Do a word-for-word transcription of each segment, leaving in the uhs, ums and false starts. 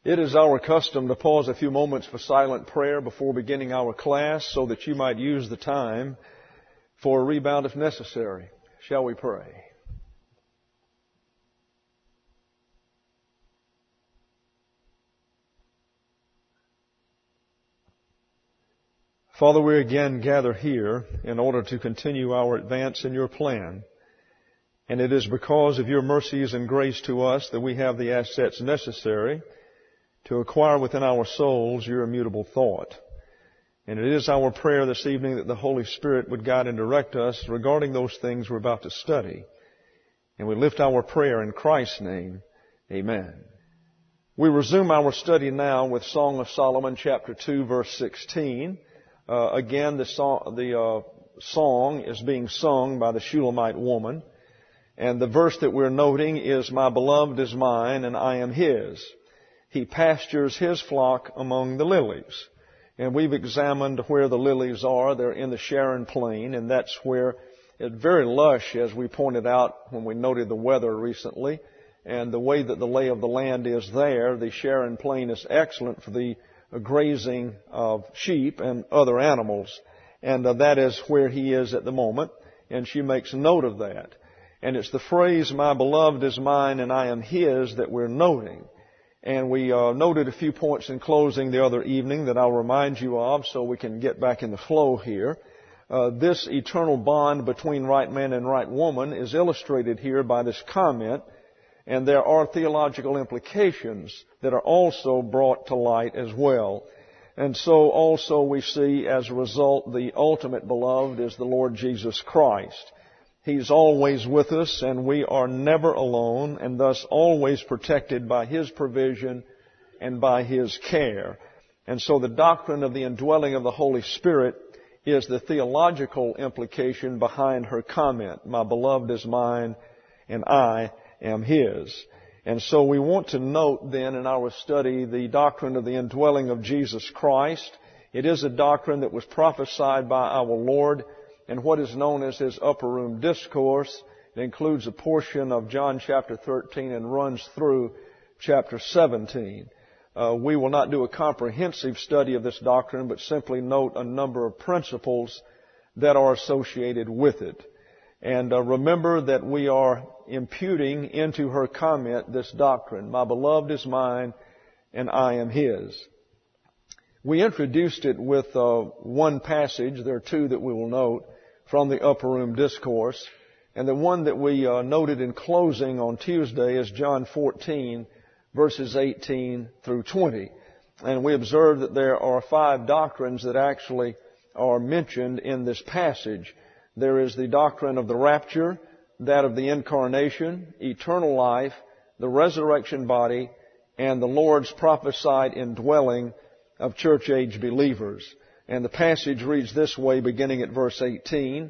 It is our custom to pause a few moments for silent prayer before beginning our class so that you might use the time for a rebound if necessary. Shall we pray? Father, we again gather here in order to continue our advance in your plan. And it is because of your mercies and grace to us that we have the assets necessary to acquire within our souls your immutable thought. And it is our prayer this evening that the Holy Spirit would guide and direct us regarding those things we're about to study. And we lift our prayer in Christ's name. Amen. We resume our study now with Song of Solomon, chapter two, verse sixteen. Uh, again, the, song, the uh, song is being sung by the Shulamite woman. And the verse that we're noting is, "My beloved is mine, and I am his. He pastures his flock among the lilies." And we've examined where the lilies are. They're in the Sharon Plain, and that's where it's very lush, as we pointed out when we noted the weather recently. And the way that the lay of the land is there, the Sharon Plain is excellent for the grazing of sheep and other animals. And uh, that is where he is at the moment. And she makes note of that. And it's the phrase, "My beloved is mine, and I am his," that we're noting. And we uh, noted a few points in closing the other evening that I'll remind you of so we can get back in the flow here. Uh, this eternal bond between right man and right woman is illustrated here by this comment, and there are theological implications that are also brought to light as well. And so also we see as a result the ultimate beloved is the Lord Jesus Christ. He's always with us, and we are never alone, and thus always protected by His provision and by His care. And so the doctrine of the indwelling of the Holy Spirit is the theological implication behind her comment, "My beloved is mine, and I am His." And so we want to note then in our study the doctrine of the indwelling of Jesus Christ. It is a doctrine that was prophesied by our Lord and what is known as His upper room discourse. It includes a portion of John chapter thirteen and runs through chapter seventeen. Uh, we will not do a comprehensive study of this doctrine, but simply note a number of principles that are associated with it. And uh, remember that we are imputing into her comment this doctrine, "My beloved is mine, and I am his." We introduced it with uh, one passage. There are two that we will note from the upper room discourse. And the one that we uh, noted in closing on Tuesday is John fourteen, verses eighteen through twenty. And we observed that there are five doctrines that actually are mentioned in this passage. There is the doctrine of the rapture, that of the incarnation, eternal life, the resurrection body, and the Lord's prophesied indwelling of church-age believers. And the passage reads this way, beginning at verse eighteen.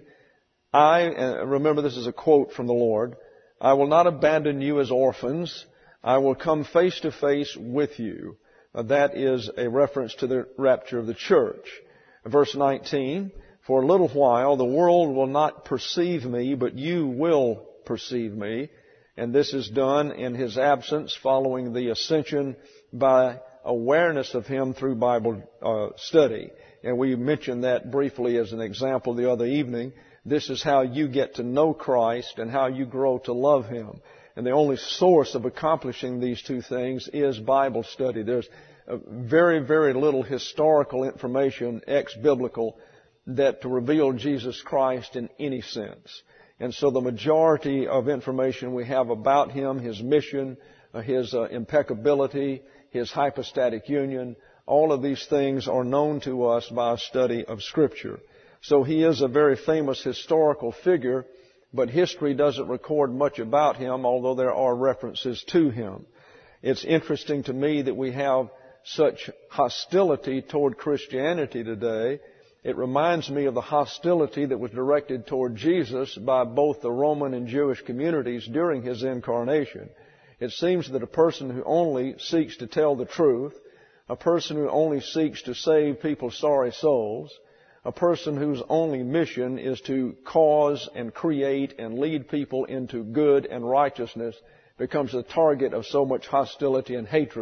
I, and remember this is a quote from the Lord, "I will not abandon you as orphans. I will come face to face with you." Uh, that is a reference to the rapture of the church. Verse nineteen, "For a little while the world will not perceive me, but you will perceive me." And this is done in His absence following the ascension by awareness of Him through Bible uh, study. And we mentioned that briefly as an example the other evening. This is how you get to know Christ and how you grow to love Him. And the only source of accomplishing these two things is Bible study. There's very, very little historical information, ex-biblical, that to reveal Jesus Christ in any sense. And so the majority of information we have about Him, His mission, uh, His uh, impeccability, His hypostatic union, all of these things are known to us by a study of Scripture. So He is a very famous historical figure, but history doesn't record much about Him, although there are references to Him. It's interesting to me that we have such hostility toward Christianity today. It reminds me of the hostility that was directed toward Jesus by both the Roman and Jewish communities during His incarnation. It seems that a person who only seeks to tell the truth, a person who only seeks to save people's sorry souls, a person whose only mission is to cause and create and lead people into good and righteousness becomes the target of so much hostility and hatred.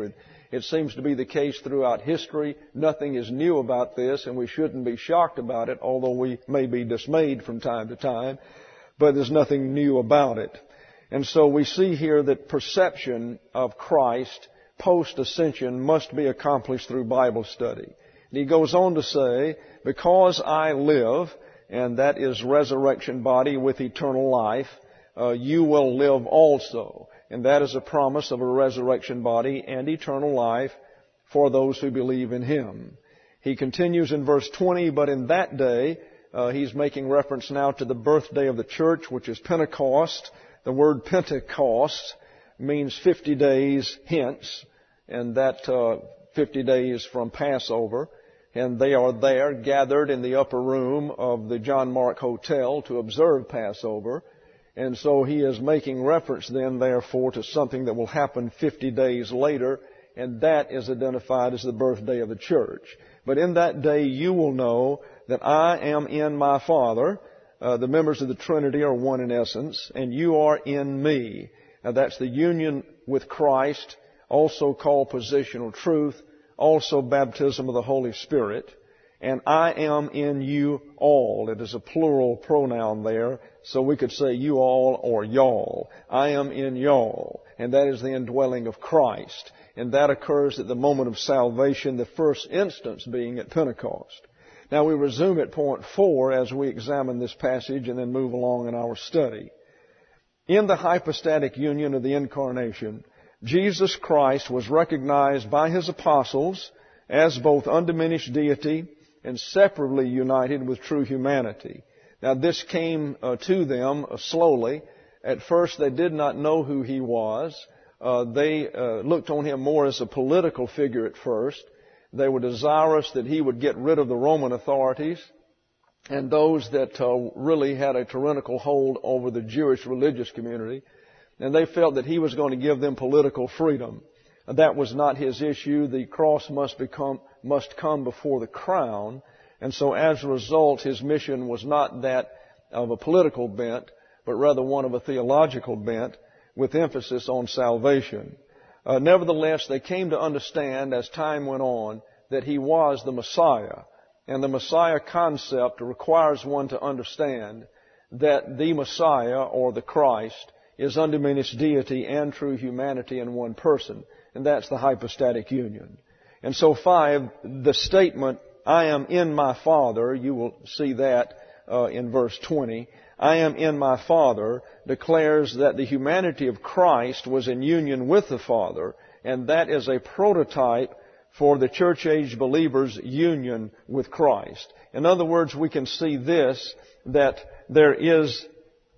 It seems to be the case throughout history. Nothing is new about this, and we shouldn't be shocked about it, although we may be dismayed from time to time. But there's nothing new about it. And so we see here that perception of Christ post-ascension must be accomplished through Bible study. And he goes on to say, because I live, and that is resurrection body with eternal life, uh, you will live also. And that is a promise of a resurrection body and eternal life for those who believe in Him. He continues in verse twenty, but in that day, uh, he's making reference now to the birthday of the church, which is Pentecost. The word Pentecost means fifty days hence, and that uh, fifty days from Passover. And they are there gathered in the upper room of the John Mark Hotel to observe Passover. And so he is making reference then, therefore, to something that will happen fifty days later, and that is identified as the birthday of the church. But in that day you will know that I am in my Father. Uh, the members of the Trinity are one in essence, and you are in me. Now that's the union with Christ, also called positional truth, also baptism of the Holy Spirit. And I am in you all. It is a plural pronoun there, so we could say you all or y'all. I am in y'all. And that is the indwelling of Christ. And that occurs at the moment of salvation, the first instance being at Pentecost. Now we resume at point four as we examine this passage and then move along in our study. In the hypostatic union of the incarnation, Jesus Christ was recognized by His apostles as both undiminished deity and separately united with true humanity. Now this came uh, to them uh, slowly. At first they did not know who He was. Uh, they uh, looked on Him more as a political figure at first. They were desirous that He would get rid of the Roman authorities and those that uh, really had a tyrannical hold over the Jewish religious community. And they felt that He was going to give them political freedom. That was not His issue. The cross must become, must come before the crown. And so as a result, His mission was not that of a political bent, but rather one of a theological bent with emphasis on salvation. Uh, nevertheless, they came to understand as time went on that He was the Messiah. And the Messiah concept requires one to understand that the Messiah or the Christ is undiminished deity and true humanity in one person. And that's the hypostatic union. And so five, the statement, I am in my Father, you will see that uh, in verse twenty. I am in my Father declares that the humanity of Christ was in union with the Father, and that is a prototype for the church-age believers' union with Christ. In other words, we can see this, that there is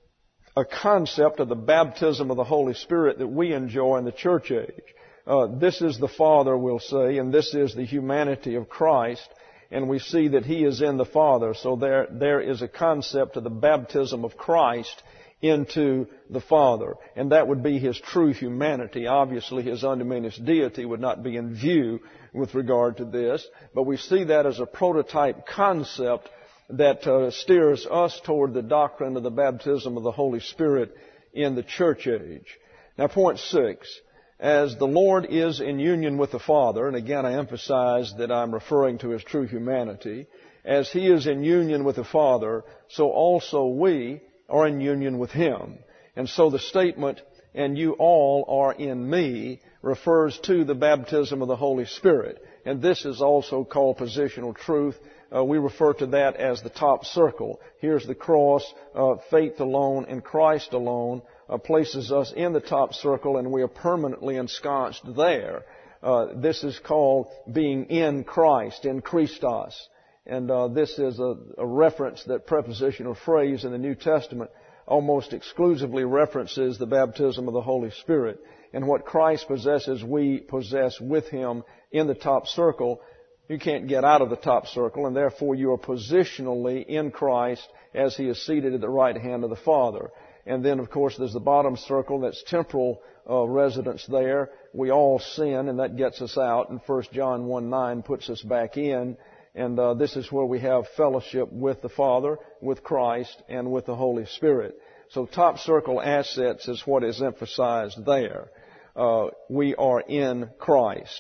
a concept of the baptism of the Holy Spirit that we enjoy in the church age. Uh, this is the Father, we'll say, and this is the humanity of Christ, and we see that He is in the Father. So there, there is a concept of the baptism of Christ into the Father, and that would be His true humanity. Obviously, His undiminished deity would not be in view with regard to this, but we see that as a prototype concept that uh, steers us toward the doctrine of the baptism of the Holy Spirit in the church age. Now, point six. As the Lord is in union with the Father, and again I emphasize that I'm referring to His true humanity, as He is in union with the Father, so also we are in union with Him. And so the statement, and you all are in me, refers to the baptism of the Holy Spirit. And this is also called positional truth. Uh, we refer to that as the top circle. Here's the cross, uh, faith alone in Christ alone uh, places us in the top circle, and we are permanently ensconced there. Uh, this is called being in Christ, in Christos. And uh, this is a, a reference, that prepositional phrase in the New Testament almost exclusively references the baptism of the Holy Spirit. And what Christ possesses, we possess with Him in the top circle. You can't get out of the top circle, and therefore you are positionally in Christ as He is seated at the right hand of the Father. And then, of course, there's the bottom circle, that's temporal uh, residence there. We all sin, and that gets us out. And First John one nine puts us back in. And uh, this is where we have fellowship with the Father, with Christ, and with the Holy Spirit. So top circle assets is what is emphasized there. Uh, we are in Christ.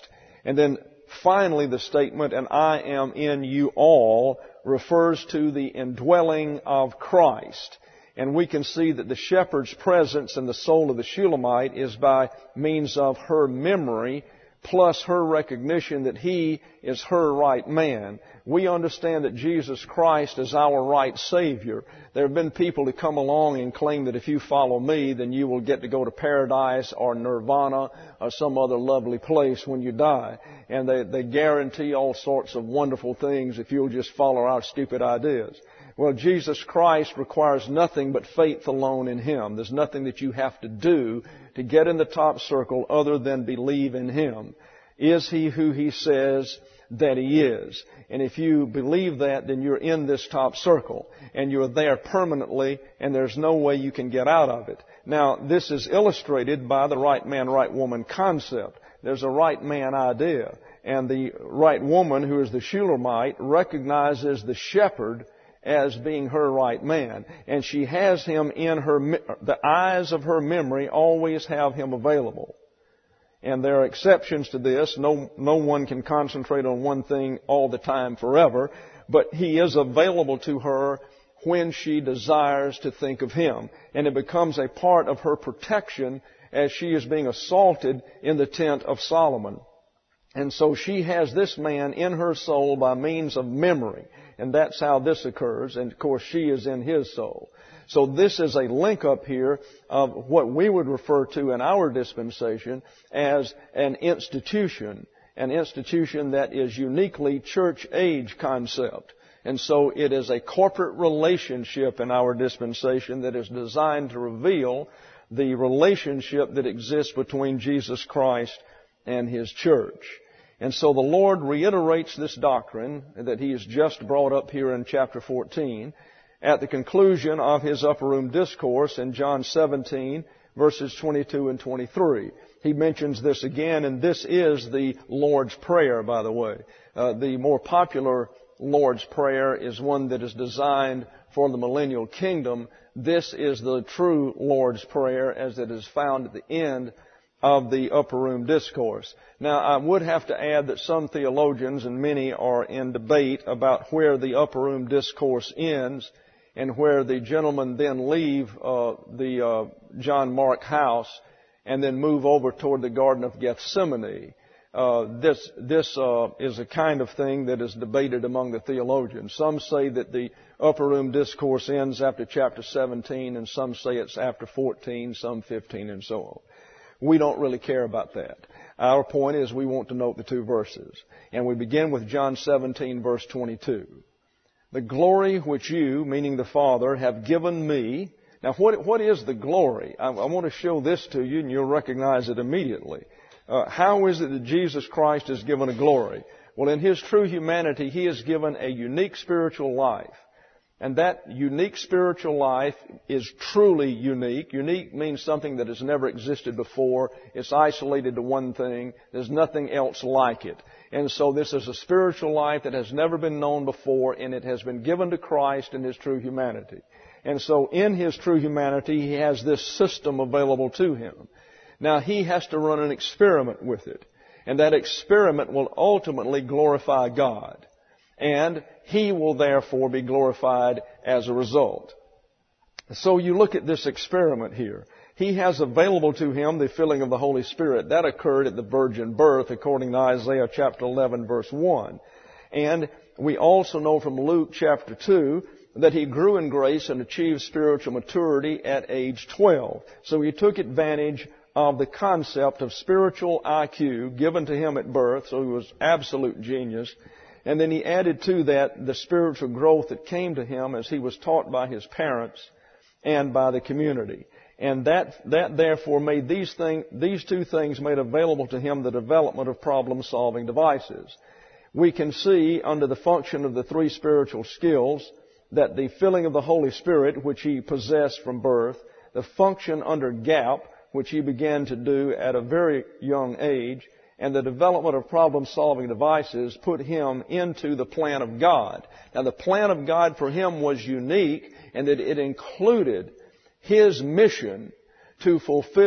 And then finally the statement, and I am in you all, refers to the indwelling of Christ. And we can see that the shepherd's presence in the soul of the Shulamite is by means of her memory, plus her recognition that He is her right man. We understand that Jesus Christ is our right Savior. There have been people who come along and claim that if you follow me, then you will get to go to paradise or nirvana or some other lovely place when you die. And they, they guarantee all sorts of wonderful things if you'll just follow our stupid ideas. Well, Jesus Christ requires nothing but faith alone in Him. There's nothing that you have to do to get in the top circle other than believe in Him. Is He who He says that He is? And if you believe that, then you're in this top circle. And you're there permanently, and there's no way you can get out of it. Now, this is illustrated by the right man, right woman concept. There's a right man idea. And the right woman, who is the Shulamite, recognizes the shepherd as being her right man. And she has him in her, the eyes of her memory always have him available. And there are exceptions to this. No, no one can concentrate on one thing all the time forever. But he is available to her when she desires to think of him. And it becomes a part of her protection as she is being assaulted in the tent of Solomon. And so she has this man in her soul by means of memory. And that's how this occurs. And of course, she is in his soul. So this is a link up here of what we would refer to in our dispensation as an institution. An institution that is uniquely church age concept. And so it is a corporate relationship in our dispensation that is designed to reveal the relationship that exists between Jesus Christ and His church. And so the Lord reiterates this doctrine that He has just brought up here in chapter fourteen at the conclusion of His upper room discourse in John seventeen, verses twenty-two and twenty-three. He mentions this again, and this is the Lord's Prayer, by the way. Uh, the more popular Lord's Prayer is one that is designed for the millennial kingdom. This is the true Lord's Prayer as it is found at the end of the upper room discourse. Now, I would have to add that some theologians, and many are in debate about where the upper room discourse ends and where the gentlemen then leave uh, the uh, John Mark house and then move over toward the Garden of Gethsemane. Uh, this this uh, is a kind of thing that is debated among the theologians. Some say that the upper room discourse ends after chapter seventeen, and some say it's after fourteen, some fifteen, and so on. We don't really care about that. Our point is we want to note the two verses. And we begin with John seventeen, verse twenty-two. The glory which you, meaning the Father, have given me. Now, what, what is the glory? I, I want to show this to you, and you'll recognize it immediately. Uh, how is it that Jesus Christ is given a glory? Well, in His true humanity, He is given a unique spiritual life. And that unique spiritual life is truly unique. Unique means something that has never existed before. It's isolated to one thing. There's nothing else like it. And so this is a spiritual life that has never been known before, and it has been given to Christ in His true humanity. And so in His true humanity, He has this system available to Him. Now, He has to run an experiment with it. And that experiment will ultimately glorify God. And He will therefore be glorified as a result. So you look at this experiment here. He has available to Him the filling of the Holy Spirit. That occurred at the virgin birth, according to Isaiah chapter eleven, verse one. And we also know from Luke chapter two that He grew in grace and achieved spiritual maturity at age twelve. So He took advantage of the concept of spiritual I Q given to Him at birth. So He was absolute genius. And then He added to that the spiritual growth that came to Him as He was taught by His parents and by the community. And that, that therefore made these thing, these two things made available to Him the development of problem-solving devices. We can see under the function of the three spiritual skills that the filling of the Holy Spirit, which He possessed from birth, the function under G A P, which He began to do at a very young age, and the development of problem-solving devices put Him into the plan of God. Now, the plan of God for Him was unique in that it included His mission to fulfill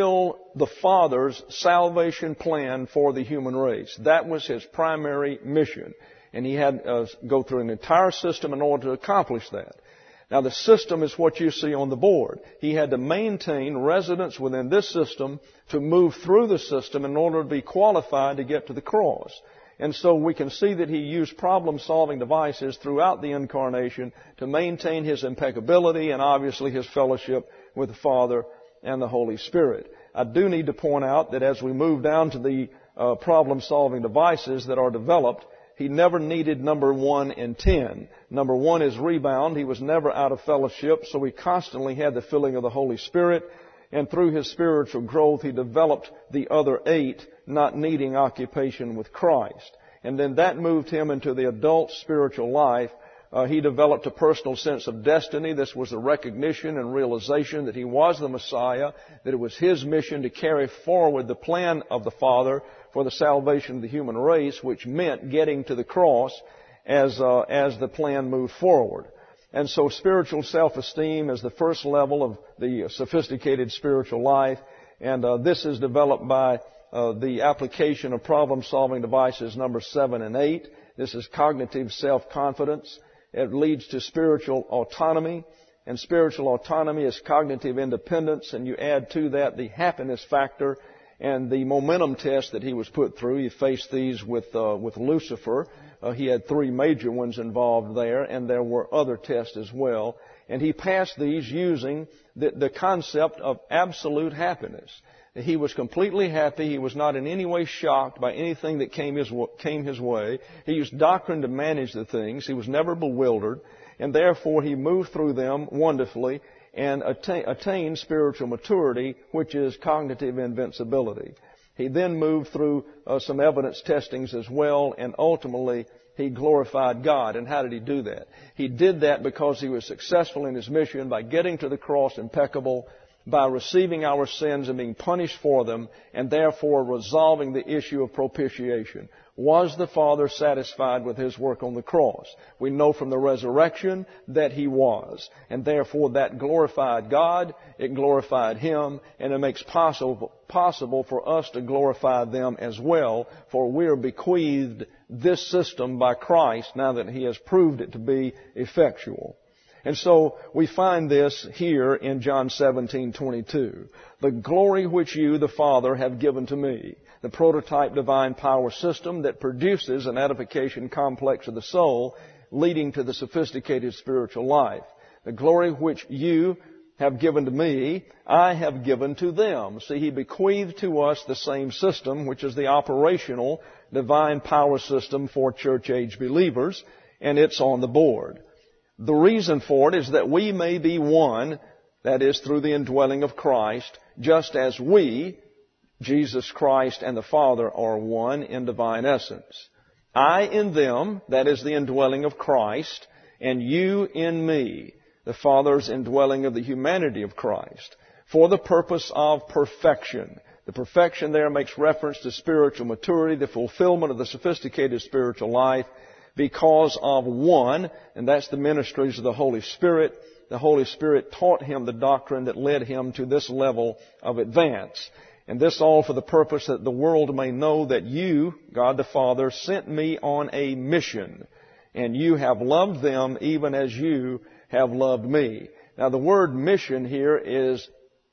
the Father's salvation plan for the human race. That was His primary mission. And He had to uh, go through an entire system in order to accomplish that. Now, the system is what you see on the board. He had to maintain residence within this system to move through the system in order to be qualified to get to the cross. And so we can see that He used problem-solving devices throughout the incarnation to maintain His impeccability and obviously His fellowship with the Father and the Holy Spirit. I do need to point out that as we move down to the uh, problem-solving devices that are developed, He never needed number one and ten. Number one is rebound. He was never out of fellowship, so He constantly had the filling of the Holy Spirit. And through His spiritual growth, He developed the other eight, not needing occupation with Christ. And then that moved Him into the adult spiritual life. Uh, he developed a personal sense of destiny. This was the recognition and realization that He was the Messiah, that it was His mission to carry forward the plan of the Father for the salvation of the human race, which meant getting to the cross as uh, as the plan moved forward. And so spiritual self-esteem is the first level of the sophisticated spiritual life, and uh, this is developed by uh, the application of problem-solving devices number seven and eight. This is cognitive self-confidence. It leads to spiritual autonomy, and spiritual autonomy is cognitive independence, and you add to that the happiness factor and the momentum test that he was put through. He faced these with uh, with Lucifer. Uh, he had three major ones involved there, and there were other tests as well. And he passed these using the, the concept of absolute happiness. He was completely happy. He was not in any way shocked by anything that came his, came his way. He used doctrine to manage the things. He was never bewildered. And therefore, he moved through them wonderfully and attain, attained spiritual maturity, which is cognitive invincibility. He then moved through uh, some evidence testings as well, and ultimately he glorified God. And how did he do that? He did that because he was successful in his mission by getting to the cross impeccable, by receiving our sins and being punished for them, and therefore resolving the issue of propitiation. Was the Father satisfied with His work on the cross? We know from the resurrection that He was. And therefore that glorified God, it glorified Him, and it makes possible, possible for us to glorify them as well, for we are bequeathed this system by Christ now that He has proved it to be effectual. And so we find this here in John seventeen twenty-two. The glory which you, the Father, have given to me. The prototype divine power system that produces an edification complex of the soul, leading to the sophisticated spiritual life. The glory which you have given to me, I have given to them. See, He bequeathed to us the same system, which is the operational divine power system for church-age believers, and it's on the board. The reason for it is that we may be one, that is, through the indwelling of Christ, just as we, Jesus Christ and the Father, are one in divine essence. I in them, that is the indwelling of Christ, and you in me, the Father's indwelling of the humanity of Christ, for the purpose of perfection. The perfection there makes reference to spiritual maturity, the fulfillment of the sophisticated spiritual life, because of one, and that's the ministries of the Holy Spirit. The Holy Spirit taught him the doctrine that led him to this level of advance. And this all for the purpose that the world may know that you, God the Father, sent me on a mission, and you have loved them even as you have loved me. Now the word mission here is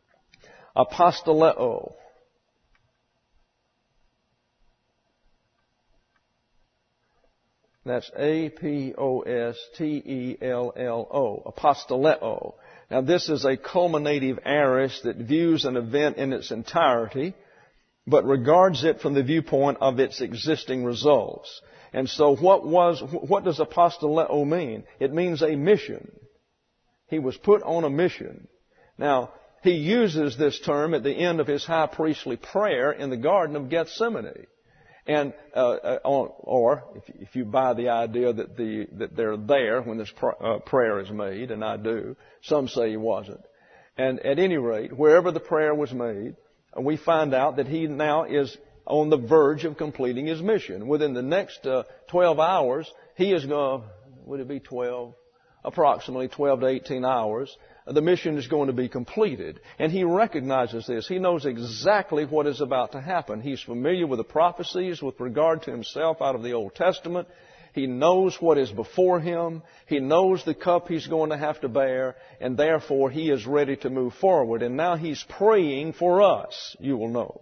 apostoleo. That's A P O S T E L L O, apostoleo. Now this is a culminative aorist that views an event in its entirety, but regards it from the viewpoint of its existing results. And so what was, what does apostoleo mean? It means a mission. He was put on a mission. Now, he uses this term at the end of his high priestly prayer in the Garden of Gethsemane. And, uh, or, if, if you buy the idea that the, that they're there when this pr- uh, prayer is made, and I do, some say he wasn't. And at any rate, wherever the prayer was made, we find out that he now is on the verge of completing his mission. Within the next, uh, twelve hours, he is going to, would it be twelve? Approximately twelve to eighteen hours, the mission is going to be completed. And he recognizes this. He knows exactly what is about to happen. He's familiar with the prophecies with regard to himself out of the Old Testament. He knows what is before him. He knows the cup he's going to have to bear, and therefore he is ready to move forward. And now he's praying for us, you will note.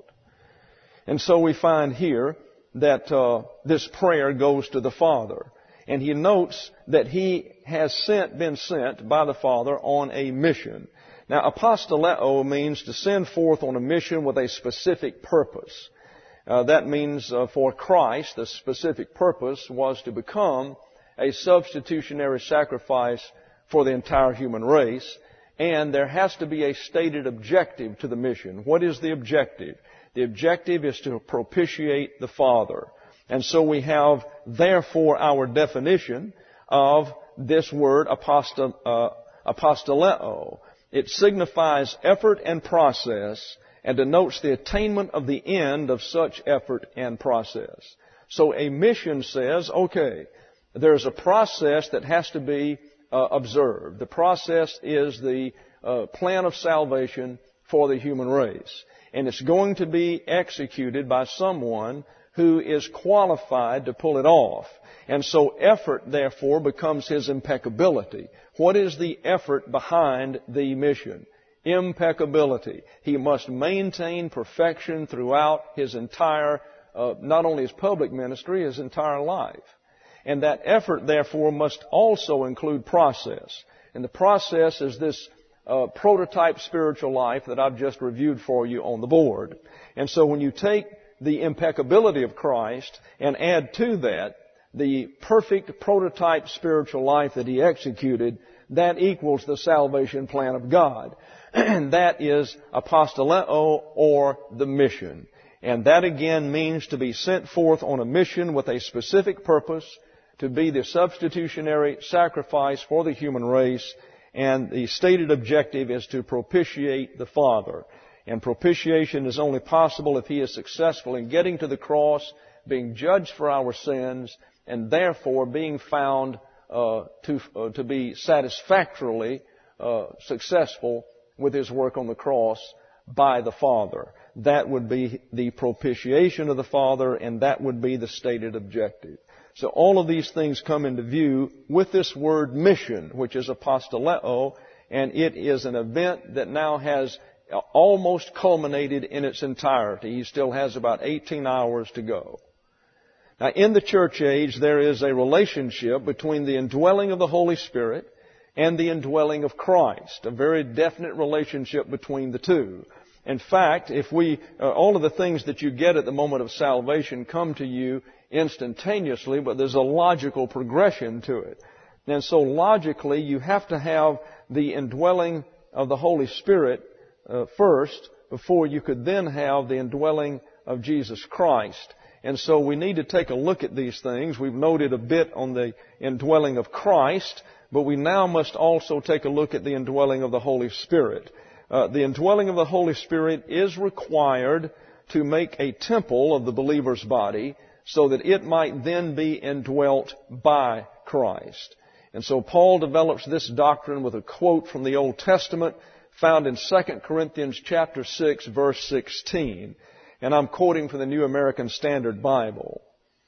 And so we find here that uh, this prayer goes to the Father. And he notes that he has sent, been sent by the Father on a mission. Now, apostoleo means to send forth on a mission with a specific purpose. Uh, that means uh, for Christ, the specific purpose was to become a substitutionary sacrifice for the entire human race. And there has to be a stated objective to the mission. What is the objective? The objective is to propitiate the Father. And so we have, therefore, our definition of this word apostol, uh, apostoleo. It signifies effort and process and denotes the attainment of the end of such effort and process. So a mission says, okay, there's a process that has to be uh, observed. The process is the uh, plan of salvation for the human race. And it's going to be executed by someone who is qualified to pull it off. And so effort, therefore, becomes his impeccability. What is the effort behind the mission? Impeccability. He must maintain perfection throughout his entire, uh, not only his public ministry, his entire life. And that effort, therefore, must also include process. And the process is this uh, prototype spiritual life that I've just reviewed for you on the board. And so when you take the impeccability of Christ and add to that the perfect prototype spiritual life that He executed, that equals the salvation plan of God. And that is apostoleo, or the mission. And that again means to be sent forth on a mission with a specific purpose, to be the substitutionary sacrifice for the human race, and the stated objective is to propitiate the Father. And propitiation is only possible if He is successful in getting to the cross, being judged for our sins, and therefore being found uh, to uh, to be satisfactorily uh, successful with His work on the cross by the Father. That would be the propitiation of the Father, and that would be the stated objective. So all of these things come into view with this word mission, which is apostoleo, and it is an event that now has almost culminated in its entirety. He still has about eighteen hours to go. Now, in the church age, there is a relationship between the indwelling of the Holy Spirit and the indwelling of Christ, a very definite relationship between the two. In fact, if we, uh, all of the things that you get at the moment of salvation come to you instantaneously, but there's a logical progression to it. And so logically, you have to have the indwelling of the Holy Spirit uh, first, before you could then have the indwelling of Jesus Christ. And so we need to take a look at these things. We've noted a bit on the indwelling of Christ, but we now must also take a look at the indwelling of the Holy Spirit. Uh, the indwelling of the Holy Spirit is required to make a temple of the believer's body so that it might then be indwelt by Christ. And so Paul develops this doctrine with a quote from the Old Testament found in Second Corinthians chapter six, verse sixteen. And I'm quoting from the New American Standard Bible.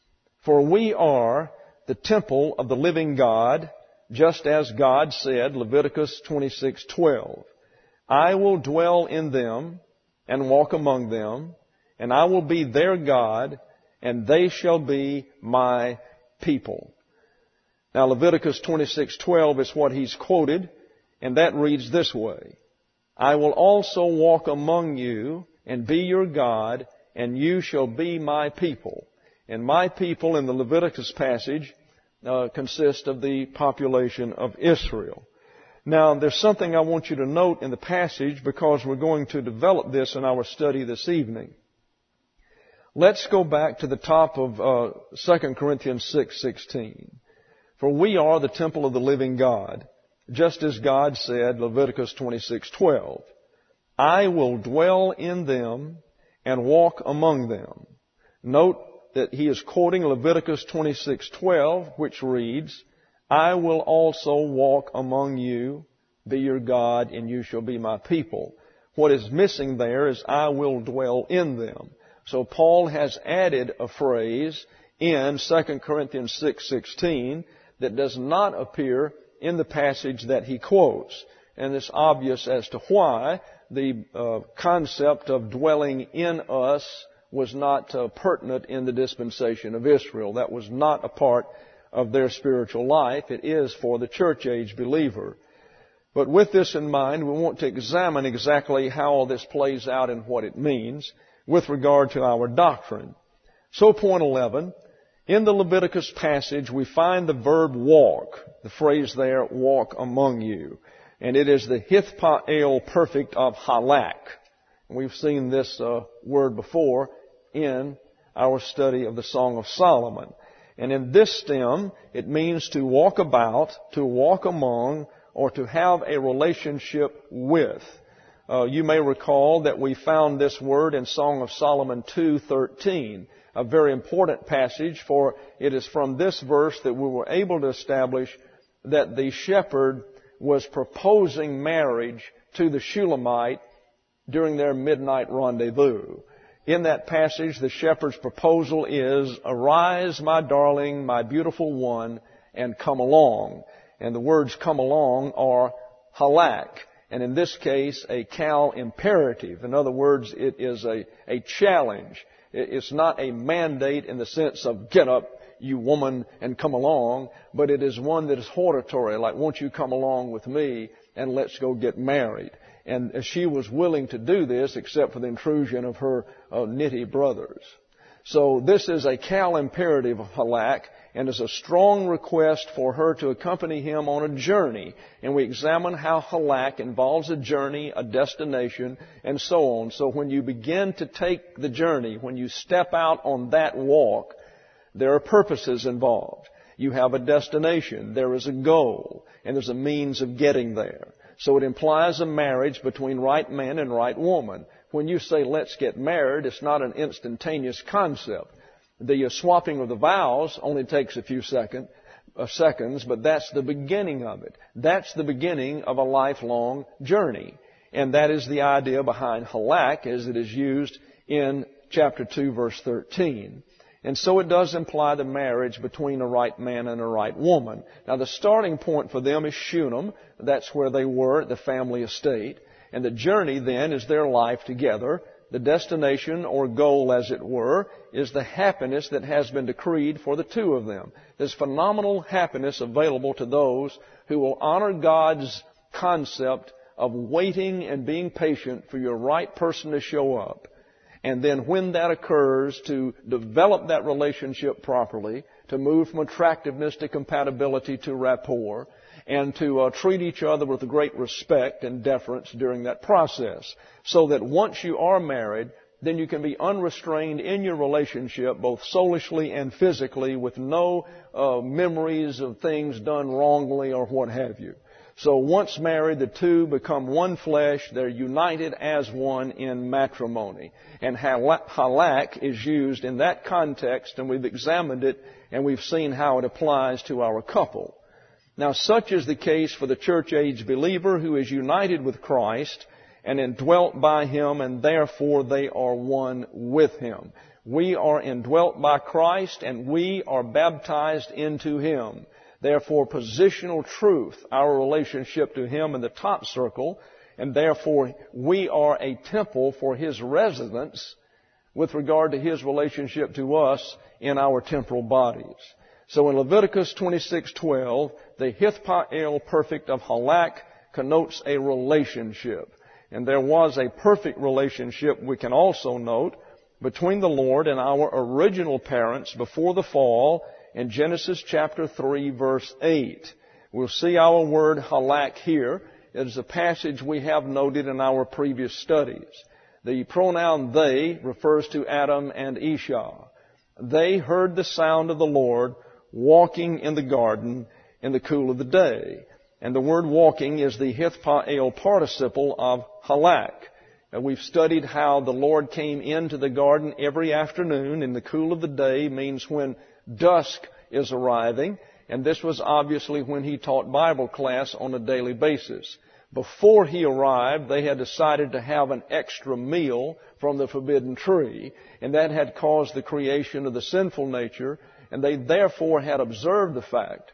For we are the temple of the living God, just as God said, Leviticus twenty-six twelve. I will dwell in them and walk among them, and I will be their God, and they shall be my people. Now, Leviticus twenty-six twelve is what he's quoted, and that reads this way. I will also walk among you and be your God, and you shall be my people. And my people in the Leviticus passage uh, consist of the population of Israel. Now, there's something I want you to note in the passage because we're going to develop this in our study this evening. Let's go back to the top of uh, Second Corinthians six sixteen. For we are the temple of the living God, just as God said, Leviticus twenty-six twelve. I will dwell in them and walk among them. Note that he is quoting Leviticus twenty-six twelve, which reads, I will also walk among you, be your God, and you shall be my people. What is missing there is I will dwell in them. So Paul has added a phrase in Second Corinthians six sixteen that does not appear in the passage that he quotes. And it's obvious as to why. The uh, concept of dwelling in us was not uh, pertinent in the dispensation of Israel. That was not a part of their spiritual life. It is for the church age believer. But with this in mind, we want to examine exactly how all this plays out and what it means with regard to our doctrine. So point eleven, in the Leviticus passage we find the verb walk, the phrase there, walk among you. And it is the Hithpael perfect of halak. We've seen this uh, word before in our study of the Song of Solomon. And in this stem, it means to walk about, to walk among, or to have a relationship with. Uh, you may recall that we found this word in Song of Solomon two thirteen, a very important passage, for it is from this verse that we were able to establish that the shepherd was proposing marriage to the Shulamite during their midnight rendezvous. In that passage, the shepherd's proposal is, arise, my darling, my beautiful one, and come along. And the words come along are halak, and in this case, a cal imperative. In other words, it is a, a challenge. It's not a mandate in the sense of get up, you woman, and come along, but it is one that is hortatory, like, won't you come along with me and let's go get married. And she was willing to do this except for the intrusion of her uh, nitty brothers. So this is a cal imperative of halak, and is a strong request for her to accompany him on a journey. And we examine how halak involves a journey, a destination, and so on. So when you begin to take the journey, when you step out on that walk, there are purposes involved. You have a destination, there is a goal, and there's a means of getting there. So it implies a marriage between right man and right woman. When you say, let's get married, it's not an instantaneous concept. The uh, swapping of the vows only takes a few second, uh, seconds, but that's the beginning of it. That's the beginning of a lifelong journey. And that is the idea behind halak as it is used in chapter two, verse thirteen. And so it does imply the marriage between a right man and a right woman. Now the starting point for them is Shunem. That's where they were at the family estate. And the journey then is their life together. The destination or goal, as it were, is the happiness that has been decreed for the two of them. There's phenomenal happiness available to those who will honor God's concept of waiting and being patient for your right person to show up. And then when that occurs, to develop that relationship properly, to move from attractiveness to compatibility to rapport, and to uh, treat each other with great respect and deference during that process. So that once you are married, then you can be unrestrained in your relationship, both soulishly and physically, with no uh, memories of things done wrongly or what have you. So once married, the two become one flesh. They're united as one in matrimony. And halak is used in that context, and we've examined it, and we've seen how it applies to our couple. Now, such is the case for the church-age believer who is united with Christ and indwelt by Him, and therefore they are one with Him. We are indwelt by Christ, and we are baptized into Him. Therefore, positional truth, our relationship to Him in the top circle, and therefore we are a temple for His residence with regard to His relationship to us in our temporal bodies. So in Leviticus twenty-six twelve, the Hithpael perfect of halak connotes a relationship. And there was a perfect relationship, we can also note, between the Lord and our original parents before the fall, in Genesis chapter three, verse eight. We'll see our word halak here. It is a passage we have noted in our previous studies. The pronoun they refers to Adam and Esau. They heard the sound of the Lord walking in the garden in the cool of the day. And the word walking is the Hithpael participle of halak. And we've studied how the Lord came into the garden every afternoon in the cool of the day, means when dusk is arriving, and this was obviously when He taught Bible class on a daily basis. Before he arrived, they had decided to have an extra meal from the forbidden tree, and that had caused the creation of the sinful nature, and they therefore had observed the fact.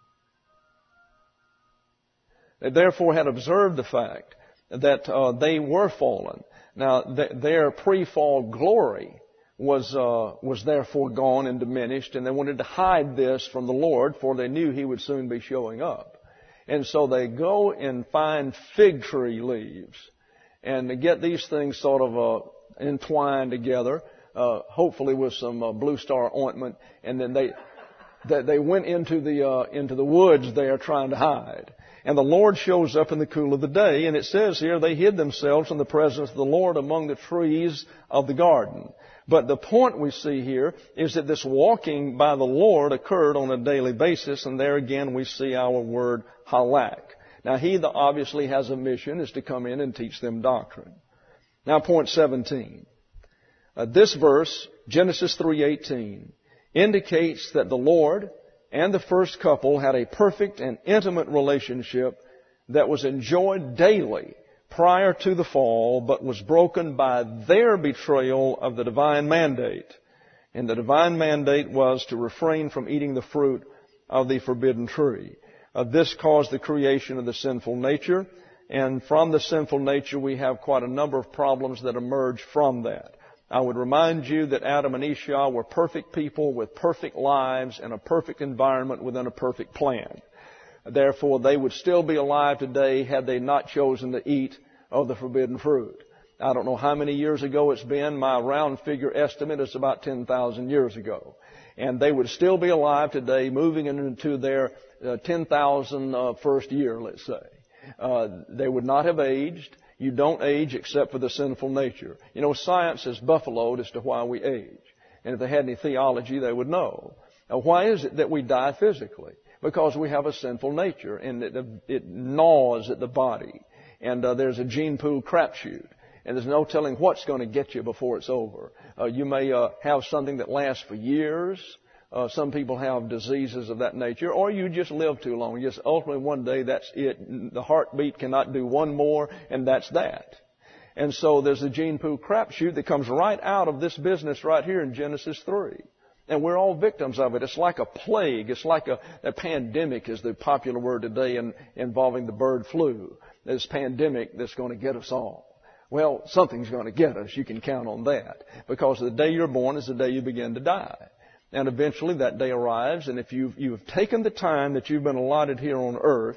They therefore had observed the fact that uh, they were fallen. Now, th- their pre-fall glory was uh, was therefore gone and diminished, and they wanted to hide this from the Lord, for they knew He would soon be showing up. And so they go and find fig tree leaves, and they get these things sort of uh, entwined together, uh, hopefully with some uh, Blue Star ointment, and then they they, they went into the uh, into the woods there trying to hide. And the Lord shows up in the cool of the day, and it says here they hid themselves in the presence of the Lord among the trees of the garden. But the point we see here is that this walking by the Lord occurred on a daily basis, and there again we see our word halak. Now he that obviously has a mission is to come in and teach them doctrine. Now point seventeen. Uh, this verse, Genesis three eighteen, indicates that the Lord and the first couple had a perfect and intimate relationship that was enjoyed daily prior to the fall, but was broken by their betrayal of the divine mandate. And the divine mandate was to refrain from eating the fruit of the forbidden tree. Uh, this caused the creation of the sinful nature, and from the sinful nature we have quite a number of problems that emerge from that. I would remind you that Adam and Esau were perfect people with perfect lives and a perfect environment within a perfect plan. Therefore, they would still be alive today had they not chosen to eat of the forbidden fruit. I don't know how many years ago it's been. My round figure estimate is about ten thousand years ago. And they would still be alive today, moving into their uh, ten thousand uh, first year, let's say. Uh, they would not have aged. You don't age except for the sinful nature. You know, science is buffaloed as to why we age. And if they had any theology, they would know. Now, why is it that we die physically? Because we have a sinful nature, and it, it gnaws at the body. And uh, there's a gene pool crapshoot. And there's no telling what's going to get you before it's over. Uh, you may uh, have something that lasts for years. Uh, some people have diseases of that nature, or you just live too long. Just ultimately one day that's it. The heartbeat cannot do one more, and that's that. And so there's a gene pool crapshoot that comes right out of this business right here in Genesis three. And we're all victims of it. It's like a plague. It's like a, a pandemic is the popular word today in, involving the bird flu. This pandemic that's going to get us all. Well, something's going to get us. You can count on that. Because the day you're born is the day you begin to die. And eventually that day arrives, and if you've, you've taken the time that you've been allotted here on earth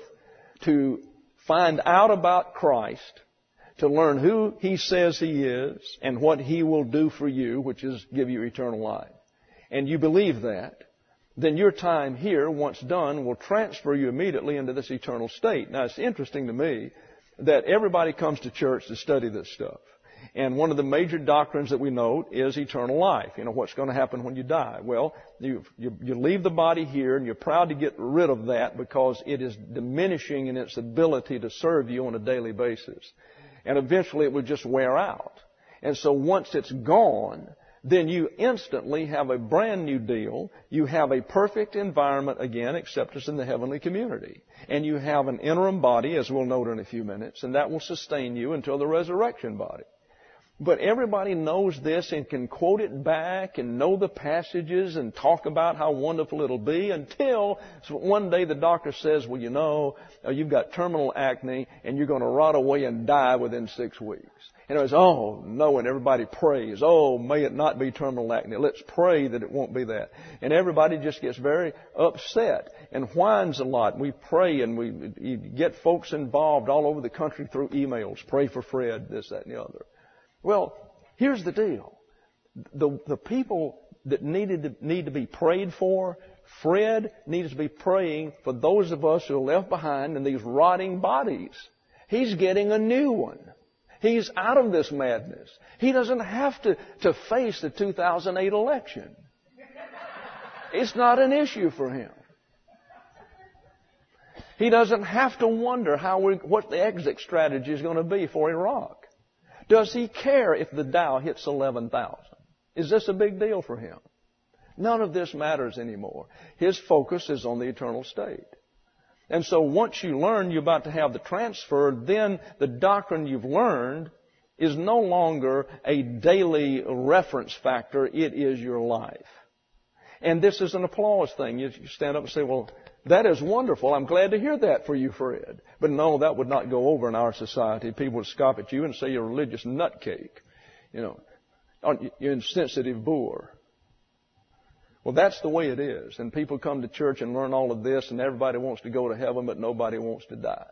to find out about Christ, to learn who He says He is and what He will do for you, which is give you eternal life, and you believe that, then your time here, once done, will transfer you immediately into this eternal state. Now, it's interesting to me that everybody comes to church to study this stuff. And one of the major doctrines that we note is eternal life. You know, what's going to happen when you die? Well, you, you, you leave the body here, and you're proud to get rid of that because it is diminishing in its ability to serve you on a daily basis. And eventually it will just wear out. And so once it's gone, then you instantly have a brand new deal. You have a perfect environment again, except it's in the heavenly community. And you have an interim body, as we'll note in a few minutes, and that will sustain you until the resurrection body. But everybody knows this and can quote it back and know the passages and talk about how wonderful it'll be until one day the doctor says, well, you know, you've got terminal acne and you're going to rot away and die within six weeks. And it's, oh, no, and everybody prays. Oh, may it not be terminal acne. Let's pray that it won't be that. And everybody just gets very upset and whines a lot. We pray and we get folks involved all over the country through emails. Pray for Fred, this, that, and the other. Well, here's the deal. The, the people that needed to, need to be prayed for, Fred needs to be praying for those of us who are left behind in these rotting bodies. He's getting a new one. He's out of this madness. He doesn't have to, to face the two thousand eight election. It's not an issue for him. He doesn't have to wonder how we, what the exit strategy is going to be for Iraq. Does he care if the Dow hits eleven thousand? Is this a big deal for him? None of this matters anymore. His focus is on the eternal state. And so once you learn you're about to have the transfer, then the doctrine you've learned is no longer a daily reference factor. It is your life. And this is an applause thing. You stand up and say, well, that is wonderful. I'm glad to hear that for you, Fred. But no, that would not go over in our society. People would scoff at you and say you're a religious nutcake. You know, you're an insensitive boor. Well, that's the way it is. And people come to church and learn all of this, and everybody wants to go to heaven, but nobody wants to die.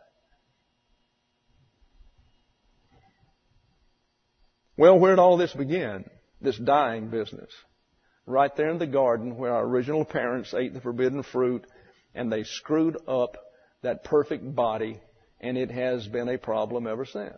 Well, where did all this begin? This dying business. Right there in the garden where our original parents ate the forbidden fruit, and they screwed up that perfect body, and it has been a problem ever since.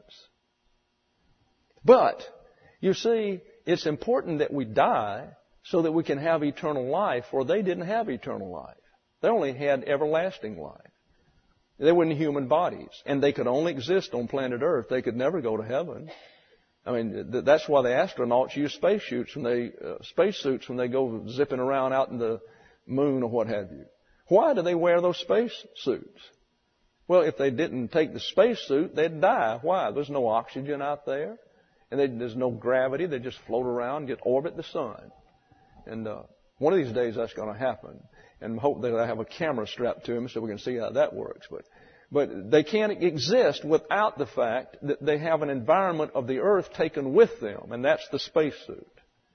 But, you see, it's important that we die so that we can have eternal life, for they didn't have eternal life. They only had everlasting life. They were in human bodies, and they could only exist on planet Earth. They could never go to heaven. I mean, that's why the astronauts use space suits when they uh, space suits when they go zipping around out in the moon or what have you. Why do they wear those space suits? Well, if they didn't take the space suit, they'd die. Why? There's no oxygen out there, and they, there's no gravity. They just float around and get orbit the sun. And uh, one of these days that's going to happen. And hope that I have a camera strapped to them so we can see how that works. But but they can't exist without the fact that they have an environment of the earth taken with them, and that's the spacesuit.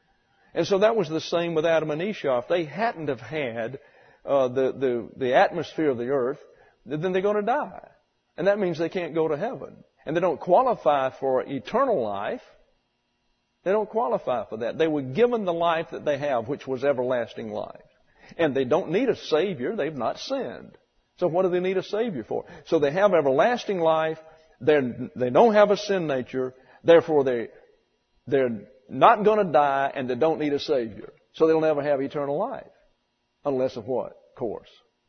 And so that was the same with Adam and Eve. If they hadn't have had uh, the, the, the atmosphere of the earth, then they're going to die. And that means they can't go to heaven. And they don't qualify for eternal life. They don't qualify for that. They were given the life that they have, which was everlasting life. And they don't need a Savior. They've not sinned. So what do they need a Savior for? So they have everlasting life. They're, they don't have a sin nature. Therefore, they, they're not going to die, and they don't need a Savior. So they'll never have eternal life. Unless of what? Of course.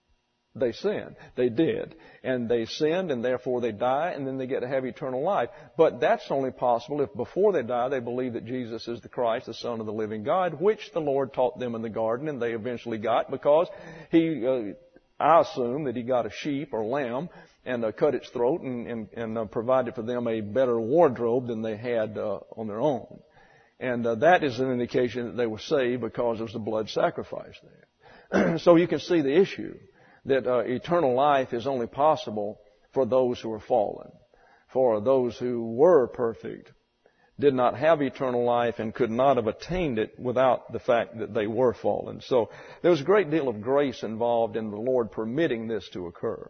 They sinned. They did. And they sinned, and therefore they die, and then they get to have eternal life. But that's only possible if before they die they believe that Jesus is the Christ, the Son of the living God, which the Lord taught them in the garden, and they eventually got because He, uh, I assume that He got a sheep or lamb and uh, cut its throat and, and, and uh, provided for them a better wardrobe than they had uh, on their own. And uh, that is an indication that they were saved because there was the blood sacrifice there. So you can see the issue. That uh, eternal life is only possible for those who are fallen. For those who were perfect did not have eternal life and could not have attained it without the fact that they were fallen. So there was a great deal of grace involved in the Lord permitting this to occur.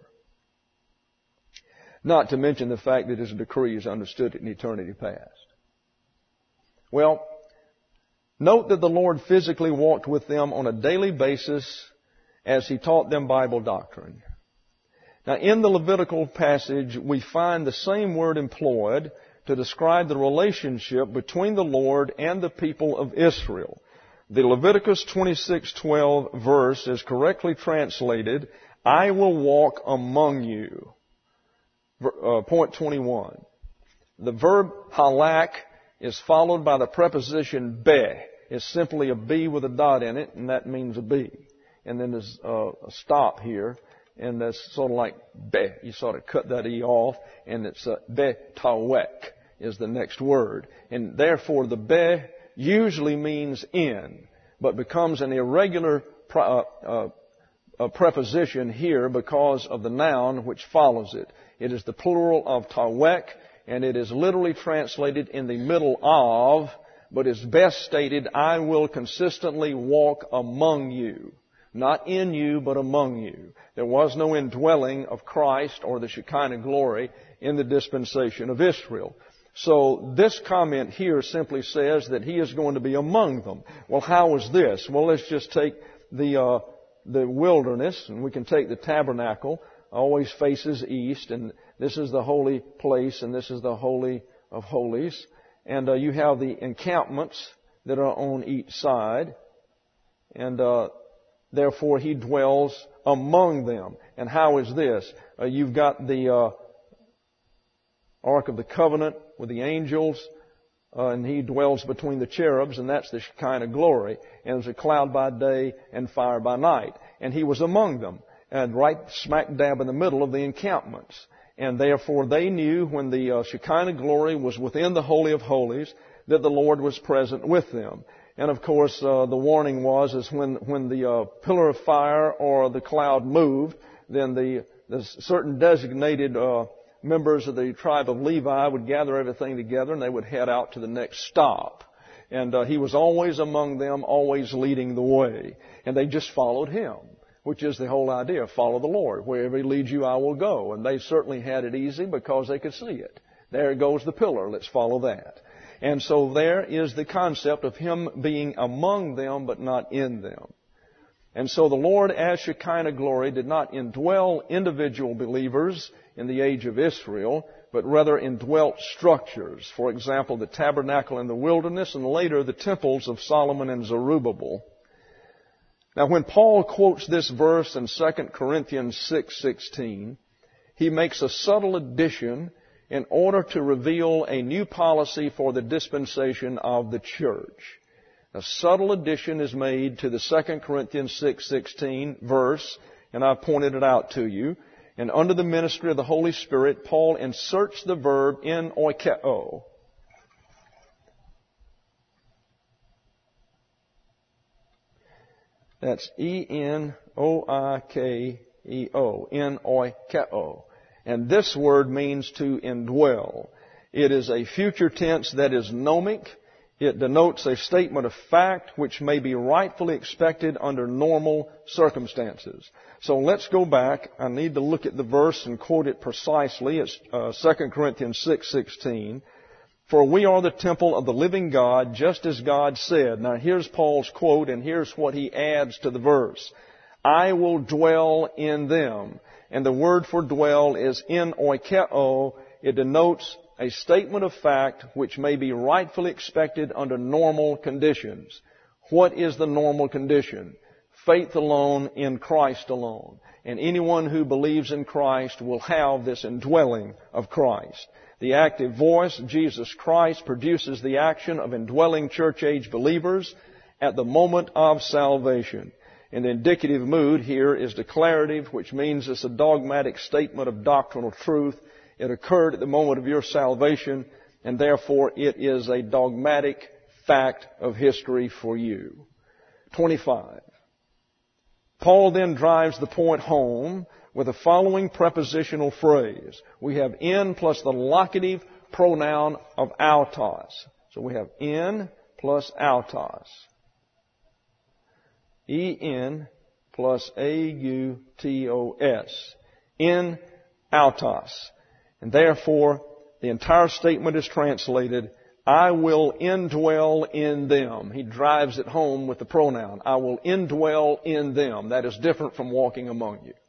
Not to mention the fact that His decree is understood in eternity past. Well, note that the Lord physically walked with them on a daily basis as He taught them Bible doctrine. Now, in the Levitical passage, we find the same word employed to describe the relationship between the Lord and the people of Israel. The Leviticus twenty-six twelve verse is correctly translated, I will walk among you. Uh, point twenty-one. The verb halak is followed by the preposition be. It's simply a be with a dot in it, and that means a be. And then there's uh, a stop here, and that's sort of like be. You sort of cut that e off, and it's uh, betawek is the next word. And therefore, the be usually means in, but becomes an irregular pre- uh, uh, uh, preposition here because of the noun which follows it. It is the plural of tawek, and it is literally translated in the middle of, but is best stated, I will consistently walk among you. Not in you, but among you. There was no indwelling of Christ or the Shekinah glory in the dispensation of Israel. So this comment here simply says that He is going to be among them. Well, how is this? Well, let's just take the uh, the wilderness, and we can take the tabernacle. Always faces east, and this is the holy place, and this is the holy of holies. And uh, you have the encampments that are on each side, and uh, therefore He dwells among them. And how is this? Uh, you've got the uh, Ark of the Covenant with the angels, uh, and He dwells between the cherubs, and that's the Shekinah glory. And there's a cloud by day and fire by night. And He was among them. and right smack dab in the middle of the encampments. And therefore they knew when the uh, Shekinah glory was within the Holy of Holies that the Lord was present with them. And of course, uh, the warning was is when when the uh, pillar of fire or the cloud moved, then the, the certain designated uh, members of the tribe of Levi would gather everything together and they would head out to the next stop. And uh, he was always among them, always leading the way. And they just followed him, which is the whole idea. Follow the Lord. Wherever he leads you, I will go. And they certainly had it easy because they could see it. There goes the pillar. Let's follow that. And so there is the concept of him being among them but not in them. And so the Lord as Shekinah glory did not indwell individual believers in the age of Israel, but rather indwelt structures. For example, the tabernacle in the wilderness and later the temples of Solomon and Zerubbabel. Now when Paul quotes this verse in Second Corinthians six sixteen, he makes a subtle addition in order to reveal a new policy for the dispensation of the church. A subtle addition is made to the Second Corinthians six sixteen verse, and I've pointed it out to you. And under the ministry of the Holy Spirit, Paul inserts the verb en oikeo. That's E N O I K E O, en oikeo. And this word means to indwell. It is a future tense that is gnomic. It denotes a statement of fact which may be rightfully expected under normal circumstances. So let's go back. I need to look at the verse and quote it precisely. It's uh, Second Corinthians six sixteen. For we are the temple of the living God, just as God said. Now here's Paul's quote, and here's what he adds to the verse. I will dwell in them. And the word for dwell is en oikeo. It denotes a statement of fact which may be rightfully expected under normal conditions. What is the normal condition? Faith alone in Christ alone. And anyone who believes in Christ will have this indwelling of Christ. The active voice, Jesus Christ, produces the action of indwelling church-age believers at the moment of salvation. And the indicative mood here is declarative, which means it's a dogmatic statement of doctrinal truth. It occurred at the moment of your salvation, and therefore it is a dogmatic fact of history for you. twenty-five. Paul then drives the point home with the following prepositional phrase. We have in plus the locative pronoun of autos. So we have in plus autos. E N plus A U T O S. In autos. And therefore, the entire statement is translated, I will indwell in them. He drives it home with the pronoun. I will indwell in them. That is different from walking among you.